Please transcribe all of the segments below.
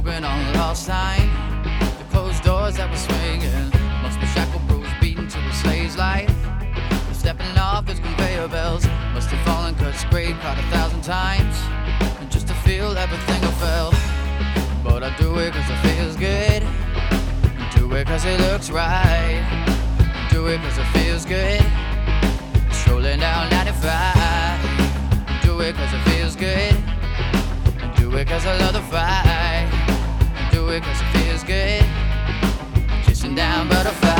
broken on lost time. The closed doors that were swinging must be shackled, bruised, beaten to a slave's life. The stepping off those conveyor belts must have fallen, cut, scraped, caught 1,000 times. And just to feel everything I felt. But I do it cause it feels good. Do it cause it looks right. Do it cause it feels good. Strolling down 95. Do it cause it feels good. Do it cause I love the fight. Do it cause it feels good. Chasing down butterflies.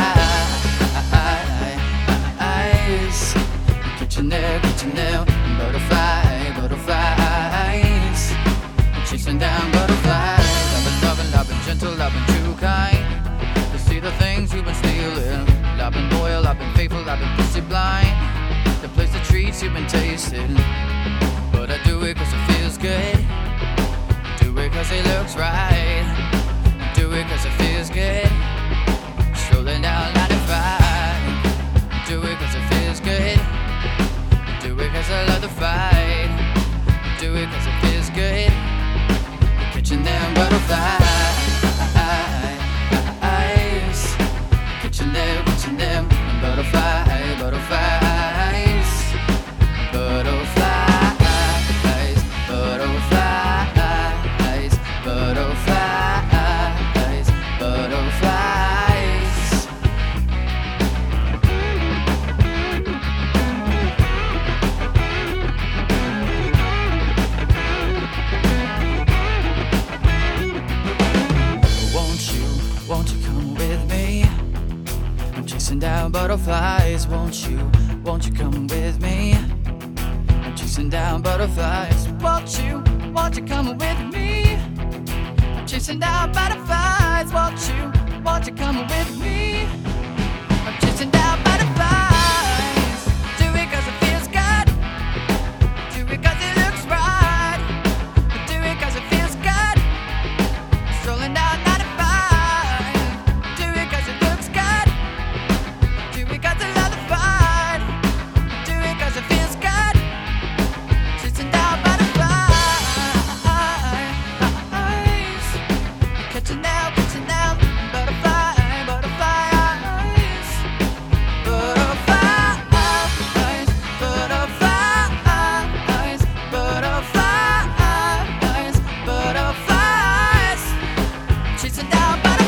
Catching them, butterflies. Chasing down butterflies. Loving, gentle, loving, too kind. To see the things you've been stealing. I've been loyal, I've been faithful, I've been pussy blind. To place the treats you've been tasting. But I do it cause it feels good. Do it cause it looks right. Do it cause it feels good. Strolling down 95. Do it cause it feels good. Do it cause I love the fight. Do it cause it feels good. Catching them butterflies. Catching them butterflies. Butterflies. Butterflies. Butterflies. Butterflies. Butterflies. Won't you come with me? I'm chasing down butterflies. Won't you come with me? I'm chasing down butterflies. Won't you come with me? I'm chasing down butterflies. Won't you come with me? I'm chasing down butterflies. Do it cause it feels good. Do it cause it looks right. Do it cause it feels good. Strolling down 95. Do it cause it looks good. Do it cause I love the fight. Do it cause it feels good. Chasing down butterflies. Catching them butterflies. Butterflies. Butterflies. Butterflies. Butterflies. Butterflies. Chasing down butterflies.